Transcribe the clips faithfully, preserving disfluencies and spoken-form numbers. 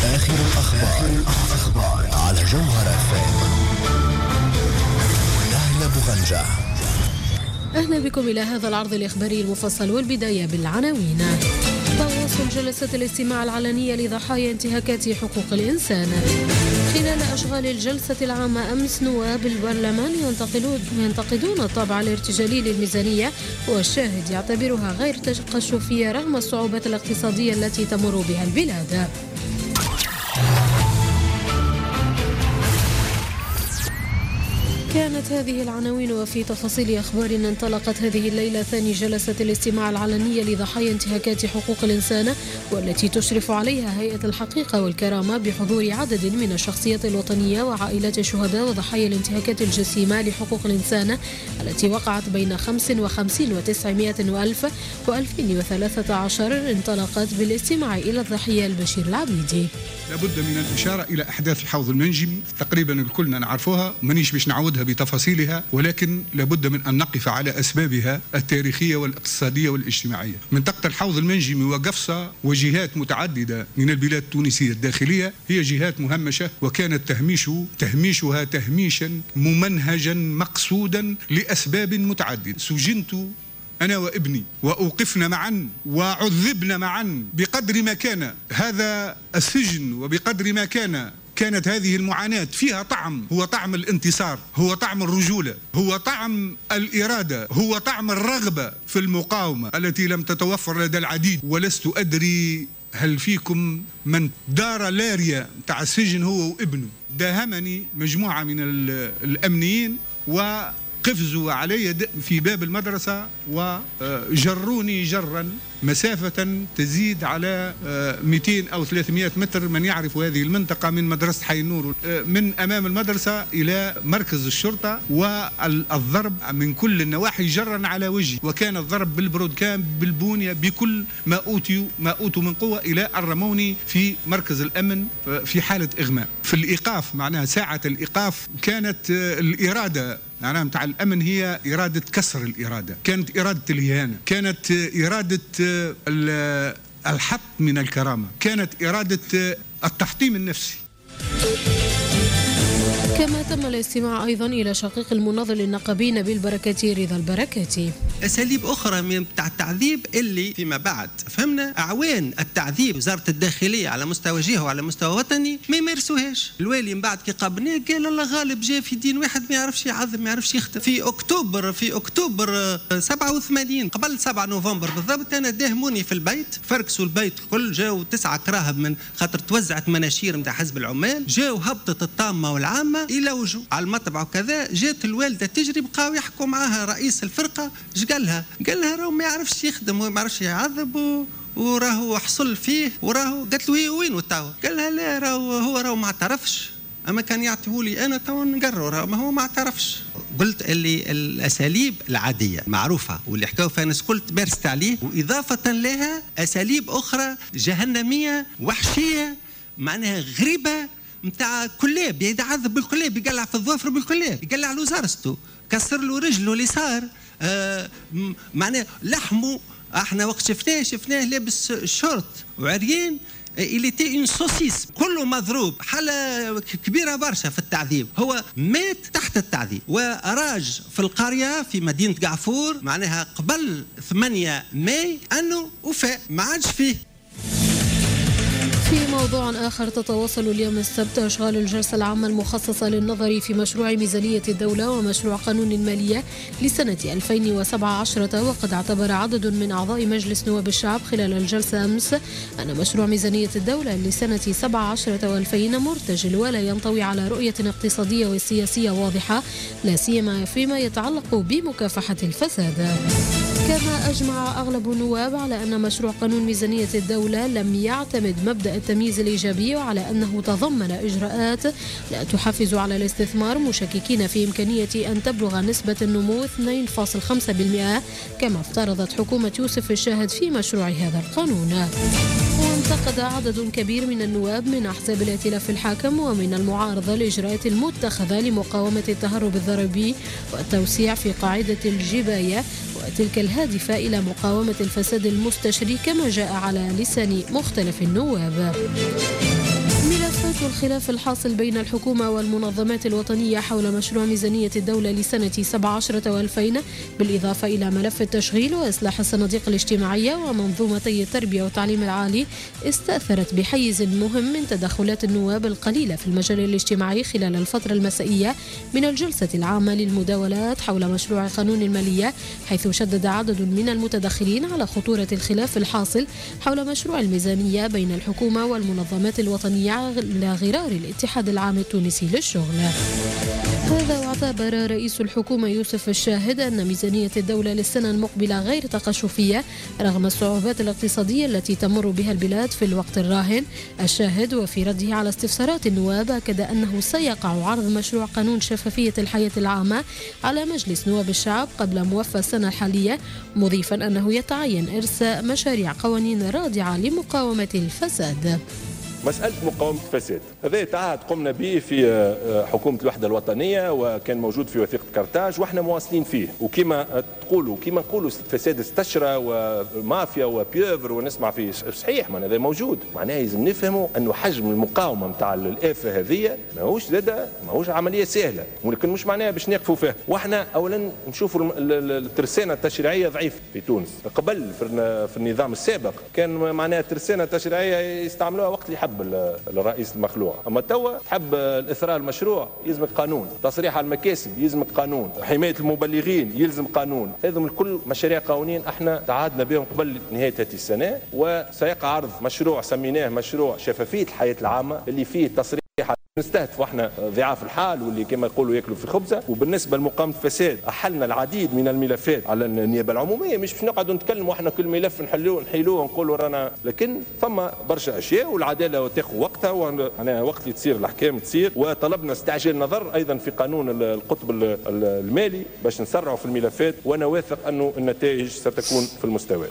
آخر الأخبار على جوهر اف ام. نهلة بغنجة. أهلا بكم إلى هذا العرض الإخباري المفصل، والبداية بالعناوين. تواصل جلسة الاستماع العلنية لضحايا انتهاكات حقوق الإنسان. خلال أشغال الجلسة العامة أمس، نواب البرلمان ينتقدون الطابع الارتجالي للميزانية، والشاهد يعتبرها غير تقشفية رغم الصعوبات الاقتصادية التي تمر بها البلاد. كانت هذه العناوين. وفي تفاصيل أخبارنا، انطلقت هذه الليلة ثاني جلسة الاستماع العلنية لضحايا انتهاكات حقوق الإنسان، والتي تشرف عليها هيئة الحقيقة والكرامة بحضور عدد من الشخصيات الوطنية وعائلات الشهداء وضحايا الانتهاكات الجسيمة لحقوق الإنسان التي وقعت بين خمسة وخمسين وتسعمائة وألف وألفين وثلاثة عشر. انطلقت بالاستماع إلى الضحية البشير العبيدي. لابد من الإشارة إلى أحداث الحوض المنجمي، تقريبا الكلنا نعرفوها، مانيش باش نعودها بتفاصيلها، ولكن لابد من أن نقف على أسبابها التاريخية والاقتصادية والاجتماعية. منطقة الحوض المنجمي وقفصة وجهات متعددة من البلاد التونسية الداخلية هي جهات مهمشة، وكانت تهميش تهميشها تهميشا ممنهجا مقصودا لأسباب متعددة. سجنت أنا وابني وأوقفنا معا وعذبنا معا بقدر ما كان هذا السجن، وبقدر ما كان كانت هذه المعاناة فيها طعم، هو طعم الانتصار، هو طعم الرجولة، هو طعم الإرادة، هو طعم الرغبة في المقاومة التي لم تتوفر لدى العديد. ولست أدري هل فيكم من دار لاريا تاع السجن هو وابنه. داهمني مجموعة من الأمنيين وقفزوا علي في باب المدرسة وجروني جرا مسافة تزيد على مئتين أو ثلاثمائة متر، من يعرف هذه المنطقة، من مدرسة حي النور، من أمام المدرسة إلى مركز الشرطة، والضرب من كل النواحي جرا على وجهي، وكان الضرب بالبرودكام بالبونية بكل ما أوتي ما أوتوا من قوة، إلى أن رموني في مركز الأمن في حالة إغماء. في الإيقاف، معناها ساعة الإيقاف، كانت الإرادة معناها متاع الأمن هي إرادة كسر الإرادة، كانت إرادة الإهانة، كانت إرادة الحط من الكرامة، كانت إرادة التحطيم النفسي. كما تم الاستماع أيضا إلى شقيق المناضل النقابي نبيل بركاتي رضا البركاتي. أساليب أخرى من تاع التعذيب اللي فيما بعد فهمنا أعوان التعذيب وزارة الداخلية على مستوى جهة وعلى مستوى وطني ما يمارسوهاش. الوالي من بعد كي قابلناه قال الله غالب جاء في دين واحد ما يعرفش يعذب ما يعرفش يخدم. في أكتوبر في أكتوبر سبعة وثمانين قبل سبعة نوفمبر بالضبط، أنا داهموني في البيت، فركسوا البيت كل، جاوا تسعة كراهب من خاطر توزعت مناشير نتاع حزب العمال، جاوا هبطت الطامة والعامة إلى وجه على المطبع وكذا. جات الوالدة تجري، بقاو يحكوا معاها رئيس الفرقة، اش قال لها؟ قال لها راهو ما يعرفش يخدم وما يعرفش يعذب وراهو حصل فيه وراهو. قالت له وين وتوا؟ قال لها لا راهو هو راهو ما اعترفش، اما كان يعطيهولي انا تو نقرر، ما هو ما اعترفش. قلت اللي الاساليب العاديه معروفه واللي حكاو فيها الناس كل تبارست عليه، واضافه لها اساليب اخرى جهنميه وحشيه معناها غريبه متاع كلاب، يتعذب بالكلاب، يقلع في الظفر بالكلاب، يقلع له زرسته، كسر له رجله اليسار، آه معناه لحمه. احنا وقت شفناه شفناه لابس شورت وعريان، اللي تي اون سوسيس كله مضروب، حالة كبيرة برشا في التعذيب. هو مات تحت التعذيب. وراج في القرية في مدينة قعفور معناها قبل ثمانية ماي أنه وفاء ما عادش فيه. في موضوع آخر، تتواصل اليوم السبت أشغال الجلسة العامة المخصصة للنظر في مشروع ميزانية الدولة ومشروع قانون المالية لسنة ألفين وسبعة عشر. وقد اعتبر عدد من أعضاء مجلس نواب الشعب خلال الجلسة أمس أن مشروع ميزانية الدولة لسنة سبعة عشر وألفين مرتجل، ولا ينطوي على رؤية اقتصادية وسياسية واضحة، لا سيما فيما يتعلق بمكافحة الفساد. كما أجمع أغلب النواب على أن مشروع قانون ميزانية الدولة لم يعتمد مبدأ التمييز الإيجابي، وعلى أنه تضمن إجراءات لا تحفز على الاستثمار، مشككين في إمكانية أن تبلغ نسبة النمو اثنين فاصلة خمسة بالمئة كما افترضت حكومة يوسف الشاهد في مشروع هذا القانون. وانتقد عدد كبير من النواب من أحزاب الائتلاف الحاكم ومن المعارضة الإجراءات المتخذة لمقاومة التهرب الضريبي والتوسيع في قاعدة الجباية، وتلك الهادفة إلى مقاومة الفساد المستشري كما جاء على لسان مختلف النواب. يمتد الخلاف الحاصل بين الحكومة والمنظمات الوطنية حول مشروع ميزانية الدولة لسنة سبعة عشر والألفين، بالإضافة إلى ملف التشغيل وإصلاح الصناديق الاجتماعية ومنظومتي التربية والتعليم العالي، استأثرت بحيز مهم من تدخلات النواب القليلة في المجال الاجتماعي خلال الفترة المسائية من الجلسة العامة للمداولات حول مشروع قانون المالية، حيث شدد عدد من المتدخلين على خطورة الخلاف الحاصل حول مشروع الميزانية بين الحكومة والمنظمات الوطنية على غرار الاتحاد العام التونسي للشغل. هذا واعتبر رئيس الحكومة يوسف الشاهد أن ميزانية الدولة للسنة المقبلة غير تقشفية رغم الصعوبات الاقتصادية التي تمر بها البلاد في الوقت الراهن. الشاهد وفي رده على استفسارات النواب أكد أنه سيقع عرض مشروع قانون شفافية الحياة العامة على مجلس نواب الشعب قبل موفى السنة الحالية، مضيفا أنه يتعين إرساء مشاريع قوانين رادعة لمقاومة الفساد. مسألة مقاومة الفساد هذا تعهد قمنا به في حكومة الوحدة الوطنية وكان موجود في وثيقة كارتاج واحنا مواصلين فيه، وكما تقولوا كما نقولوا فساد استشرى ومافيا وبيوفر ونسمع فيه صحيح، ما هذا موجود. معناه لازم نفهموا انه حجم المقاومة نتاع الآفة هذه ماهوش زاده ماهوش عملية سهلة، ولكن مش معناها باش نقفوا فيه. واحنا اولا نشوفوا الترسانة التشريعية ضعيفة في تونس. قبل في النظام السابق كان معناها الترسانة التشريعية يستعملوها وقت اللي يحب الرئيس المخلوع، اما توا تحب الاثراء المشروع يلزمك قانون، تصريح على المكاسب يلزمك قانون، حمايه المبلغين يلزم قانون. هذم الكل مشاريع قوانين احنا تعهدنا بهم قبل نهايه هذه السنه، وسيقع عرض مشروع سميناه مشروع شفافيه الحياه العامه اللي فيه تصريح نستهدف احنا ضعاف الحال واللي كما يقولوا ياكلوا في خبزه. وبالنسبه لمقاومه الفساد احلنا العديد من الملفات على النيابه العموميه، مش باش نقعدوا نتكلموا احنا كل ملف نحلوه نحيلوه ونقولوا رانا، لكن فما برشا اشياء والعداله تاخذ وقتها، وانا وقت اللي تصير الاحكام تصير. وطلبنا استعجال نظر ايضا في قانون القطب المالي باش نسرعوا في الملفات، وانا واثق انه النتائج ستكون في المستوى.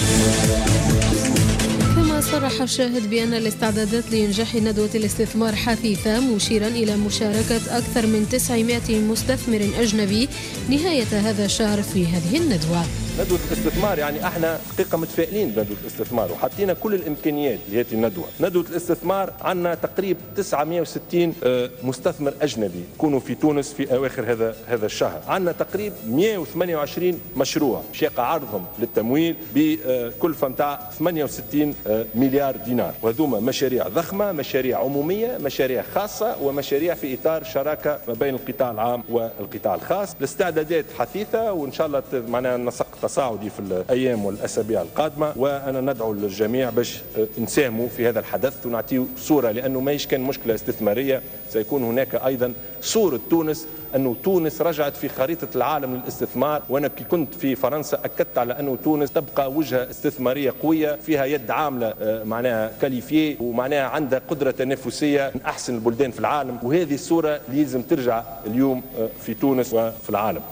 صرح الشاهد بأن الاستعدادات لإنجاح ندوة الاستثمار حثيثة، مشيرا إلى مشاركة أكثر من تسعمائة مستثمر أجنبي نهاية هذا الشهر في هذه الندوة. ندوة الاستثمار يعني احنا حقيقة متفائلين بندوة الاستثمار وحطينا كل الامكانيات لهذه الندوة. ندوة الاستثمار عندنا تقريبا تسعمائة وستين مستثمر اجنبي يكونوا في تونس في اواخر هذا هذا الشهر. عندنا تقريبا مئة وثمانية وعشرين مشروع شاق عرضهم للتمويل بكلفة نتاع ثمانية وستين مليار دينار، وهذوما مشاريع ضخمة، مشاريع عمومية، مشاريع خاصة، ومشاريع في اطار شراكة ما بين القطاع العام والقطاع الخاص. الاستعدادات حثيثة وان شاء الله معناها نسق تصاعدي في الايام والاسابيع القادمه، وانا ندعو للجميع باش نساهموا في هذا الحدث ونعطيو صوره، لانه ما كان مشكله استثماريه، سيكون هناك ايضا صوره تونس، انه تونس رجعت في خريطه العالم للاستثمار. وانا كي كنت في فرنسا اكدت على انه تونس تبقى وجهه استثماريه قويه فيها يد عامله معناها كاليفيه ومعناها عندها قدره تنافسيه من احسن البلدان في العالم، وهذه الصوره لازم ترجع اليوم في تونس وفي العالم.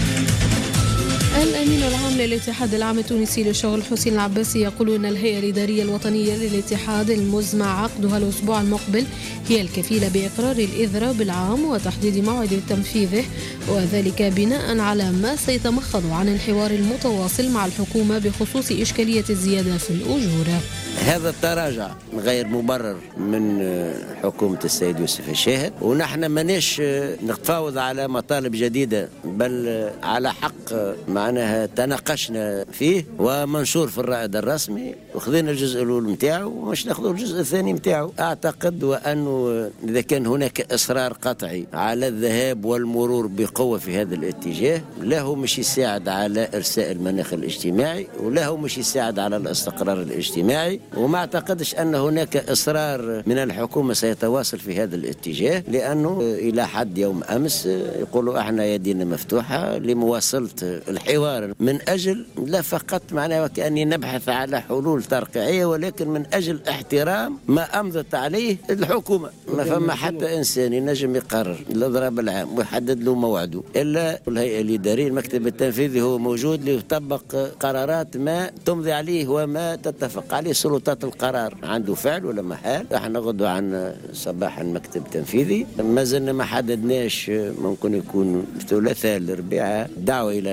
الأمين العام للاتحاد العام التونسي للشغل حسين العباسي يقول أن الهيئة الإدارية الوطنية للاتحاد المزمع عقدها الأسبوع المقبل هي الكفيلة بإقرار الإذراء العام وتحديد موعد تنفيذه، وذلك بناء على ما سيتمخض عن الحوار المتواصل مع الحكومة بخصوص إشكالية الزيادة في الأجور. هذا التراجع غير مبرر من حكومة السيد يوسف الشاهد، ونحن ماناش نتفاوض على مطالب جديدة، بل على حق معناها تناقشنا فيه ومنشور في الرائد الرسمي، وخذينا الجزء الأول متاعه ومش ناخذ الجزء الثاني متاعه. أعتقد وأنه إذا كان هناك إصرار قطعي على الذهاب والمرور بقوة في هذا الاتجاه، له مش يساعد على إرساء المناخ الاجتماعي، وله مش يساعد على الاستقرار الاجتماعي، وما أعتقدش أن هناك إصرار من الحكومة سيتواصل في هذا الاتجاه، لأنه إلى حد يوم أمس يقولوا احنا يدينا مفتوحة لمواصلة الحوار من أجل لا فقط معناه وكأني نبحث على حلول ترقيعية، ولكن من أجل احترام ما أمضت عليه الحكومة. ما فما حتى إنسان ينجم يقرر الإضراب العام ويحدد له موعده إلا الهيئة الإدارية، المكتب التنفيذي هو موجود ليطبق قرارات ما تمضي عليه وما تتفق عليه سلطات القرار، عنده فعل ولا محال. احنا غدوة عن صباح المكتب التنفيذي، ما زلنا ما حددناش، ممكن يكون الثلاثاء الأربعاء دعوة إلى الهيئة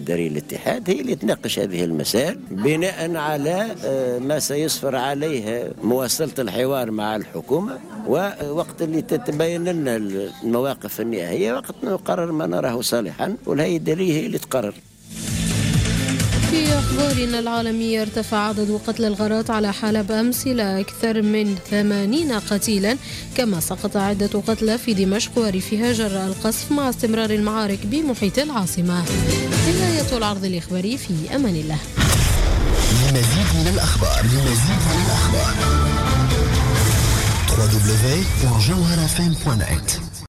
الإدارية للاتحاد هي اللي تناقش هذه المسائل بناء على ما سيسفر عليه مواصلة الحوار مع الحكومة، ووقت اللي تتبين لنا المواقف النهائية وقت نقرر ما نراه صالحا، والهيئة الإدارية هي اللي تقرر. في أخبارنا العالمية، ارتفع عدد قتلى الغارات على حلب أمس إلى أكثر من ثمانين قتيلا، كما سقط عدة قتلى في دمشق وريفها جراء القصف مع استمرار المعارك بمحيط العاصمة. نهاية العرض الإخباري، في أمان الله. لمزيد من الأخبار لمزيد من الأخبار دبليو دبليو دبليو دوت جوهرة إف إم دوت نت.